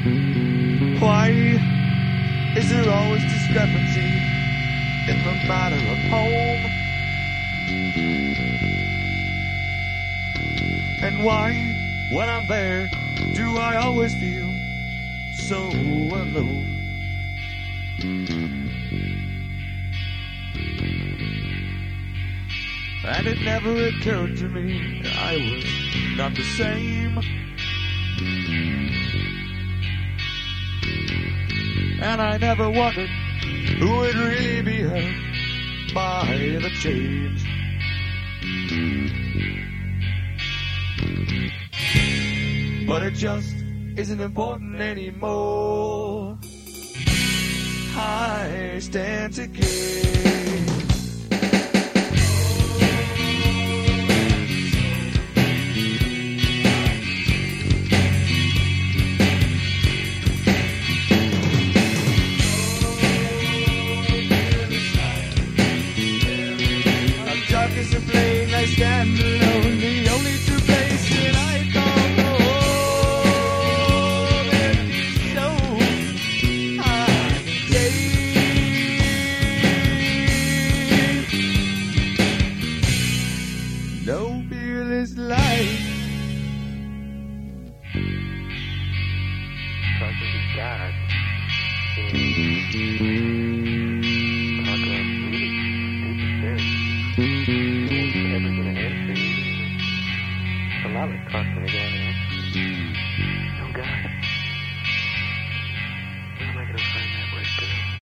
Why is there always discrepancy in the matter of home? And why, when I'm there, do I always feel so alone? And it never occurred to me that I was not the same. And I never wondered who would really be hurt by the change. But it just isn't important anymore. I stand to gain. Darkest of flame, I stand alone, the only true place that I call home. And so I take no fearless life. Because of God.